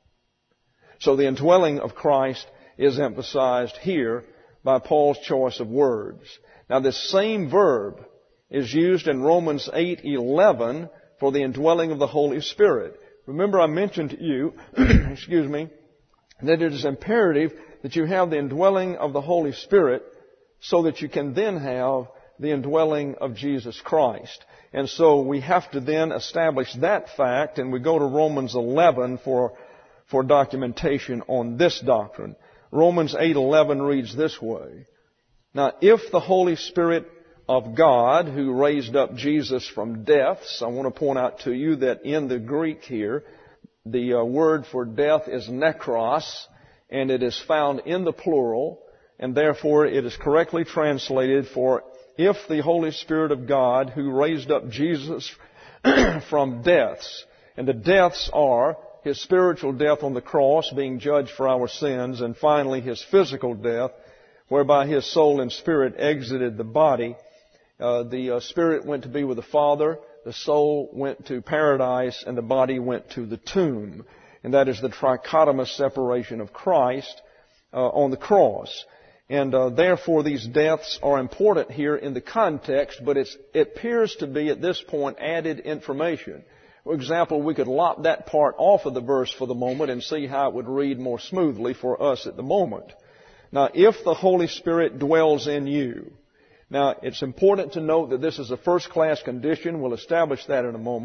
So the indwelling of Christ is emphasized here by Paul's choice of words. Now this same verb is used in Romans eight eleven for the indwelling of the Holy Spirit. Remember I mentioned to you, excuse me, that it is imperative that you have the indwelling of the Holy Spirit so that you can then have the indwelling of Jesus Christ. And so we have to then establish that fact, and we go to Romans eleven for, for documentation on this doctrine. Romans eight eleven reads this way. Now, if the Holy Spirit of God, who raised up Jesus from deaths, I want to point out to you that in the Greek here, the uh, word for death is nekros, and it is found in the plural, and therefore it is correctly translated for if the Holy Spirit of God, who raised up Jesus from deaths, and the deaths are His spiritual death on the cross, being judged for our sins, and finally His physical death, whereby His soul and spirit exited the body. Uh, the uh, spirit went to be with the Father, the soul went to paradise, and the body went to the tomb. And that is the trichotomous separation of Christ uh, on the cross. And uh, therefore these deaths are important here in the context, but it's, it appears to be at this point added information. For example, we could lop that part off of the verse for the moment and see how it would read more smoothly for us at the moment. Now, if the Holy Spirit dwells in you, now it's important to note that this is a first-class condition. We'll establish that in a moment.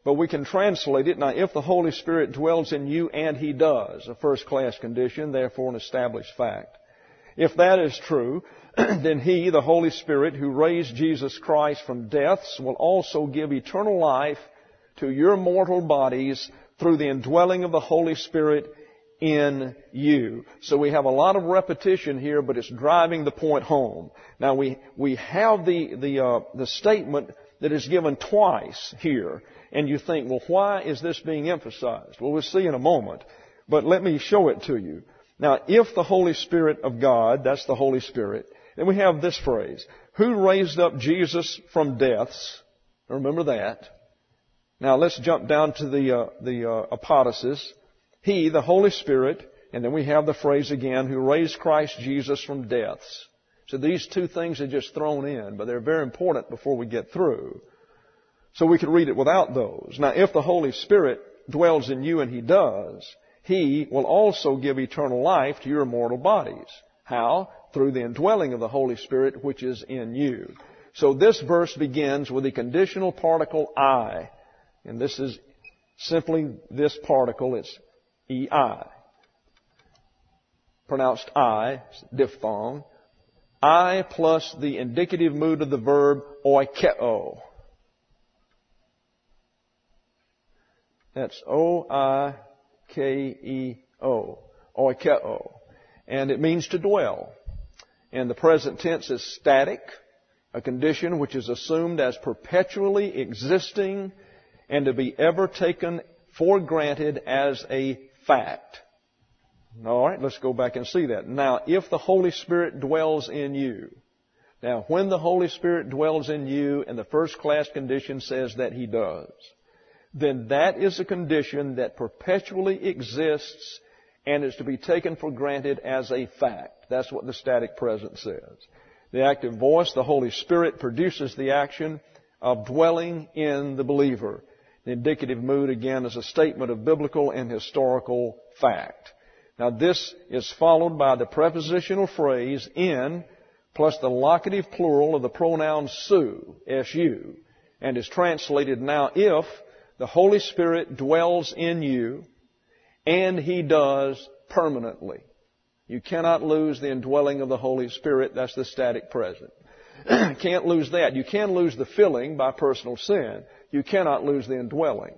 But we can translate it, now if the Holy Spirit dwells in you, and He does, a first-class condition, therefore an established fact. If that is true, then He, the Holy Spirit, who raised Jesus Christ from deaths, will also give eternal life to your mortal bodies through the indwelling of the Holy Spirit in you. So we have a lot of repetition here, but it's driving the point home. Now we we have the the uh, the statement that is given twice here, and you think, well, why is this being emphasized? Well, we'll see in a moment, but let me show it to you. Now, if the Holy Spirit of God, that's the Holy Spirit, then we have this phrase: who raised up Jesus from deaths? Remember that. Now let's jump down to the uh, the uh, apodosis. He, the Holy Spirit, and then we have the phrase again, who raised Christ Jesus from deaths. So these two things are just thrown in, but they're very important before we get through. So we could read it without those. Now, if the Holy Spirit dwells in you, and He does, He will also give eternal life to your mortal bodies. How? Through the indwelling of the Holy Spirit, which is in you. So this verse begins with the conditional particle I. And this is simply this particle. It's E I. Pronounced I, diphthong. I plus the indicative mood of the verb oikeo. That's O I K E O. Oikeo. And it means to dwell. And the present tense is static, a condition which is assumed as perpetually existing and to be ever taken for granted as a fact. All right, let's go back and see that. Now, if the Holy Spirit dwells in you. Now, when the Holy Spirit dwells in you, and the first class condition says that He does, then that is a condition that perpetually exists and is to be taken for granted as a fact. That's what the static present says. The active voice, the Holy Spirit, produces the action of dwelling in the believer. The indicative mood, again, is a statement of biblical and historical fact. Now, this is followed by the prepositional phrase in plus the locative plural of the pronoun su, S U, and is translated now if the Holy Spirit dwells in you, and He does permanently. You cannot lose the indwelling of the Holy Spirit. That's the static present. Can't lose that. You can lose the filling by personal sin. You cannot lose the indwelling.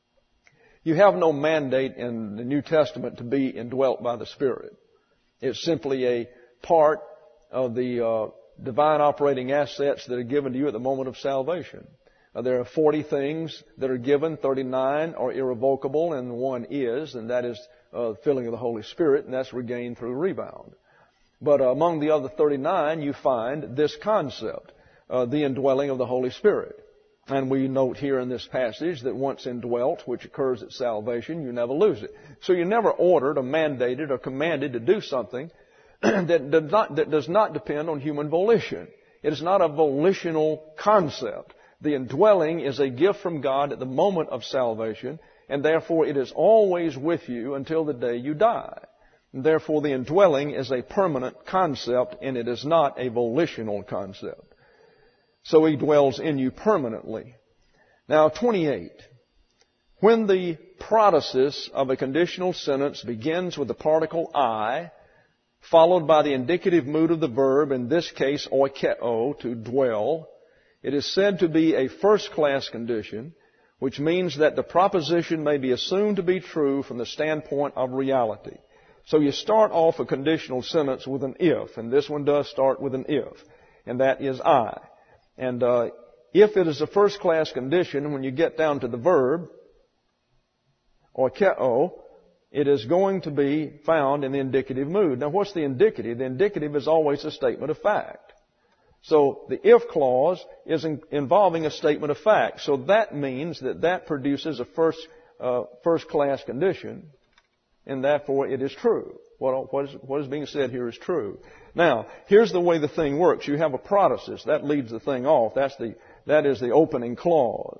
You have no mandate in the New Testament to be indwelt by the Spirit. It's simply a part of the uh, divine operating assets that are given to you at the moment of salvation. Uh, there are forty things that are given, thirty-nine are irrevocable, and one is, and that is uh, the filling of the Holy Spirit, and that's regained through rebound. But uh, among the other thirty-nine, you find this concept, uh, the indwelling of the Holy Spirit. And we note here in this passage that once indwelt, which occurs at salvation, you never lose it. So you're never ordered or mandated or commanded to do something that does not, that does not depend on human volition. It is not a volitional concept. The indwelling is a gift from God at the moment of salvation, and therefore it is always with you until the day you die. And therefore the indwelling is a permanent concept, and it is not a volitional concept. So He dwells in you permanently. Now, twenty-eight. When the protasis of a conditional sentence begins with the particle I, followed by the indicative mood of the verb, in this case, oikeo, to dwell, it is said to be a first-class condition, which means that the proposition may be assumed to be true from the standpoint of reality. So you start off a conditional sentence with an if, and this one does start with an if, and that is I. And uh, if it is a first-class condition, when you get down to the verb, oikeo, it is going to be found in the indicative mood. Now, what's the indicative? The indicative is always a statement of fact. So the if clause is in, involving a statement of fact. So that means that that produces a first, uh, first-class condition, and therefore it is true. What, what, is, what is being said here is true. Now, here's the way the thing works. You have a protasis. That leads the thing off. That's the, that is the opening clause.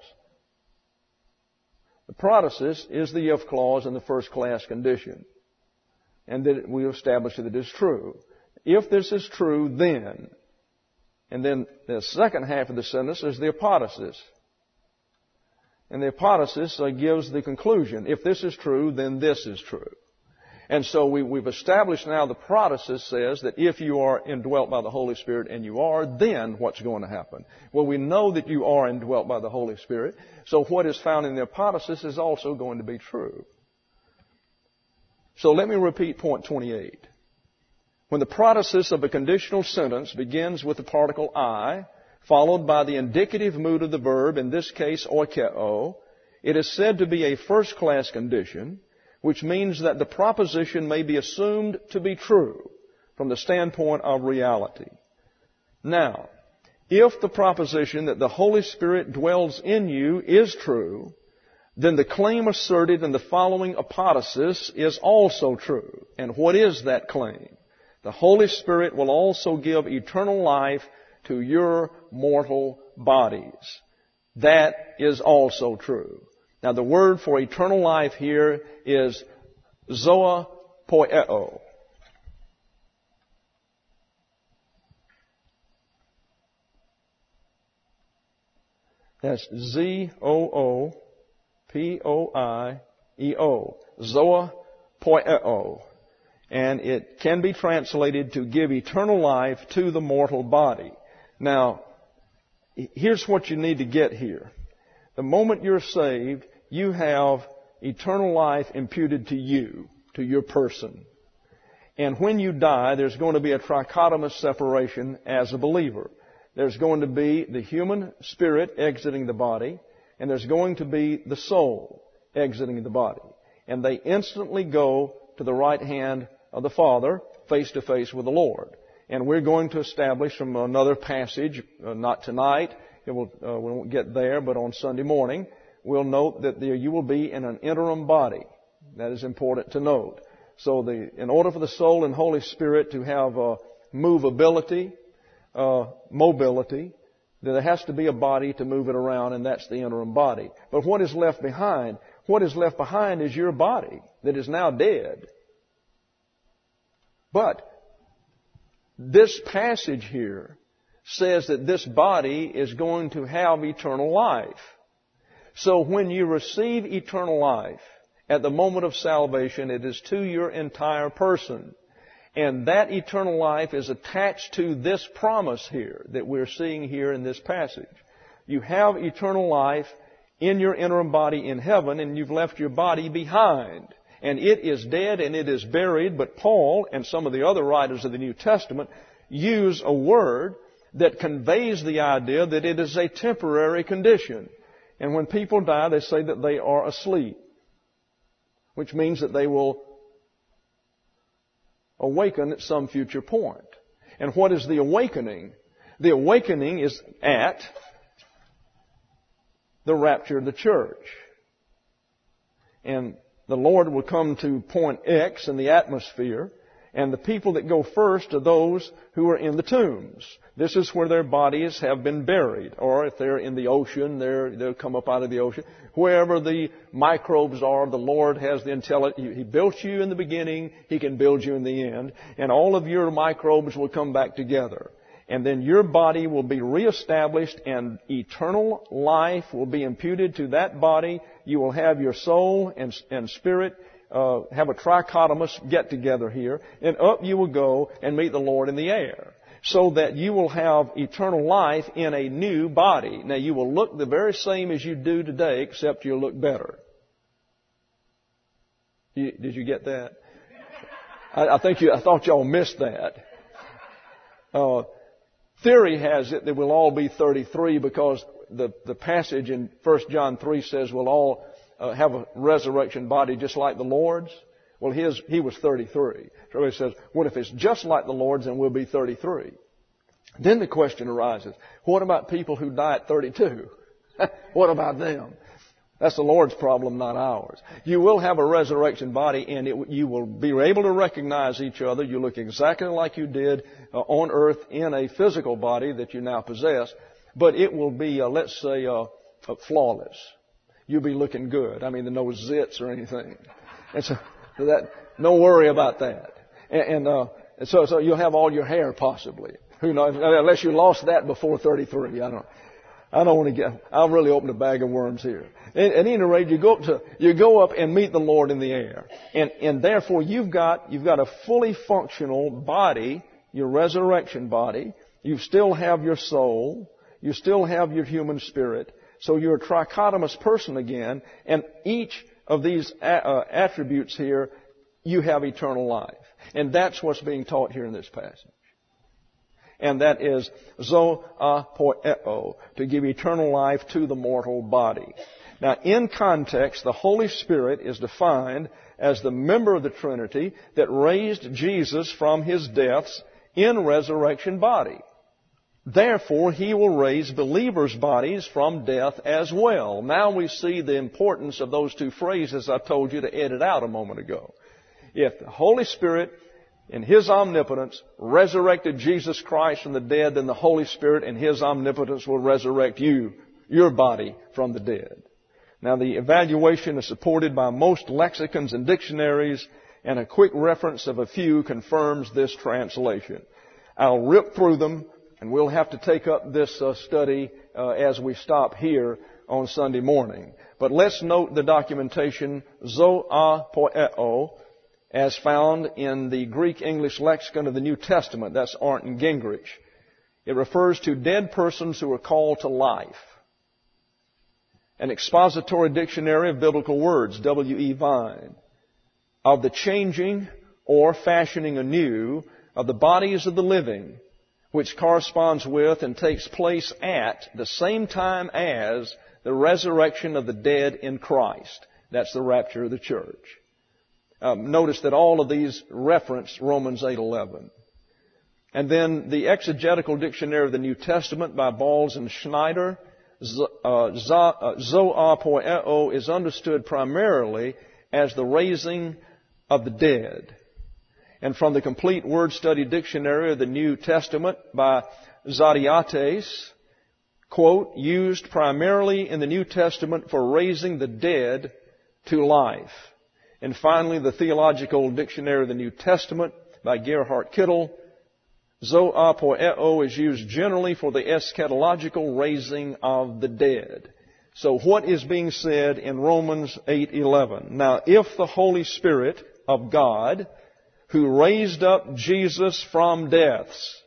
The protasis is the if clause in the first class condition. And that we establish that it is true. If this is true, then. And then the second half of the sentence is the apodosis. And the hypothesis uh, gives the conclusion. If this is true, then this is true. And so we, we've established now the hypothesis says that if you are indwelt by the Holy Spirit, and you are, then what's going to happen? Well, we know that you are indwelt by the Holy Spirit. So what is found in the hypothesis is also going to be true. So let me repeat point twenty-eight. When the hypothesis of a conditional sentence begins with the particle I, followed by the indicative mood of the verb, in this case oikeo, it is said to be a first-class condition, which means that the proposition may be assumed to be true from the standpoint of reality. Now, if the proposition that the Holy Spirit dwells in you is true, then the claim asserted in the following hypothesis is also true. And what is that claim? The Holy Spirit will also give eternal life to your mortal bodies. That is also true. Now, the word for eternal life here is zoa poieo. That's Z O O P O I E O. Zoa poieo. And it can be translated to give eternal life to the mortal body. Now, here's what you need to get here. The moment you're saved, you have eternal life imputed to you, to your person. And when you die, there's going to be a trichotomous separation as a believer. There's going to be the human spirit exiting the body, and there's going to be the soul exiting the body. And they instantly go to the right hand of the Father, face to face with the Lord. And we're going to establish from another passage, uh, not tonight, it will, uh, we won't get there, but on Sunday morning, we'll note that there you will be in an interim body. That is important to note. So the, in order for the soul and Holy Spirit to have uh, movability, uh, mobility, there has to be a body to move it around, and that's the interim body. But what is left behind? What is left behind is your body that is now dead. But this passage here says that this body is going to have eternal life. So when you receive eternal life at the moment of salvation, it is to your entire person. And that eternal life is attached to this promise here that we're seeing here in this passage. You have eternal life in your interim body in heaven, and you've left your body behind. And it is dead and it is buried, but Paul and some of the other writers of the New Testament use a word that conveys the idea that it is a temporary condition. And when people die, they say that they are asleep, which means that they will awaken at some future point. And what is the awakening? The awakening is at the rapture of the church. And the Lord will come to point X in the atmosphere, and the people that go first are those who are in the tombs. This is where their bodies have been buried. Or if they're in the ocean, they're, they'll come up out of the ocean. Wherever the microbes are, the Lord has the intelligence. He built you in the beginning. He can build you in the end. And all of your microbes will come back together. And then your body will be reestablished, and eternal life will be imputed to that body. You will have your soul and, and spirit uh, have a trichotomous get-together here, and up you will go and meet the Lord in the air, so that you will have eternal life in a new body. Now, you will look the very same as you do today, except you'll look better. You, did you get that? I, I think you, I thought y'all missed that. Uh, Theory has it that we'll all be thirty-three because the, the passage in First John three says we'll all uh, have a resurrection body just like the Lord's. Well, his, he was thirty-three. So he says, what if it's just like the Lord's and we'll be thirty-three? Then the question arises, what about people who die at thirty-two? What about them? That's the Lord's problem, not ours. You will have a resurrection body, and it, you will be able to recognize each other. You look exactly like you did uh, on earth in a physical body that you now possess, but it will be, uh, let's say, uh, uh, flawless. You'll be looking good. I mean, no zits or anything. And so that, no worry about that. And, and, uh, and so, so you'll have all your hair possibly. Who knows? Unless you lost that before thirty-three. I don't know. I don't want to get, I've really opened a bag of worms here. At, at any rate, you go up to, you go up and meet the Lord in the air. And, and therefore you've got, you've got a fully functional body, your resurrection body. You still have your soul. You still have your human spirit. So you're a trichotomous person again. And each of these a, uh, attributes here, you have eternal life. And that's what's being taught here in this passage. And that is zoapoeo, to give eternal life to the mortal body. Now, in context, the Holy Spirit is defined as the member of the Trinity that raised Jesus from His deaths in resurrection body. Therefore, He will raise believers' bodies from death as well. Now we see the importance of those two phrases I told you to edit out a moment ago. If the Holy Spirit in His omnipotence resurrected Jesus Christ from the dead, then the Holy Spirit in His omnipotence will resurrect you, your body, from the dead. Now the evaluation is supported by most lexicons and dictionaries, and a quick reference of a few confirms this translation. I'll rip through them, and we'll have to take up this uh, study uh, as we stop here on Sunday morning. But let's note the documentation, zoapoeo, as found in the Greek-English lexicon of the New Testament. That's Arndt and Gingrich. It refers to dead persons who are called to life. An expository dictionary of biblical words, W E Vine, of the changing or fashioning anew of the bodies of the living, which corresponds with and takes place at the same time as the resurrection of the dead in Christ. That's the rapture of the church. Um, notice that all of these reference Romans eight eleven. And then the Exegetical Dictionary of the New Testament by Balls and Schneider, zoapoeo is understood primarily as the raising of the dead. And from the Complete Word Study Dictionary of the New Testament by Zadiates, quote, used primarily in the New Testament for raising the dead to life. And finally, the Theological Dictionary of the New Testament by Gerhard Kittel, zoapoeo is used generally for the eschatological raising of the dead. So what is being said in Romans eight eleven? Now, if the Holy Spirit of God, who raised up Jesus from deaths,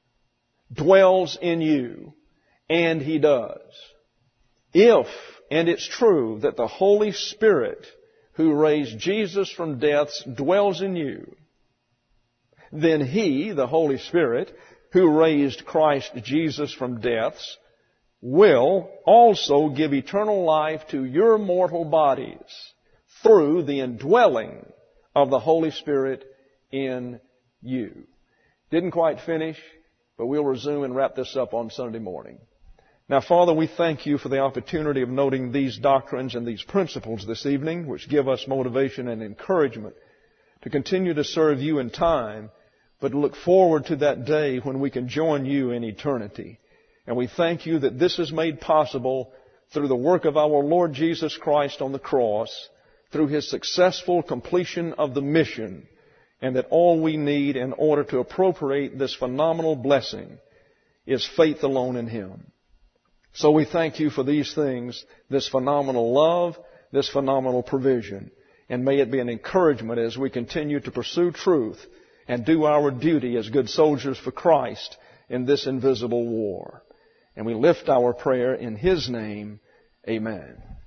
dwells in you, and He does. If, and it's true, that the Holy Spirit who raised Jesus from deaths dwells in you, then He, the Holy Spirit, who raised Christ Jesus from deaths, will also give eternal life to your mortal bodies through the indwelling of the Holy Spirit in you. Didn't quite finish, but we'll resume and wrap this up on Sunday morning. Now, Father, we thank You for the opportunity of noting these doctrines and these principles this evening, which give us motivation and encouragement to continue to serve You in time, but look forward to that day when we can join You in eternity. And we thank You that this is made possible through the work of our Lord Jesus Christ on the cross, through His successful completion of the mission, and that all we need in order to appropriate this phenomenal blessing is faith alone in Him. So we thank You for these things, this phenomenal love, this phenomenal provision. And may it be an encouragement as we continue to pursue truth and do our duty as good soldiers for Christ in this invisible war. And we lift our prayer in His name. Amen.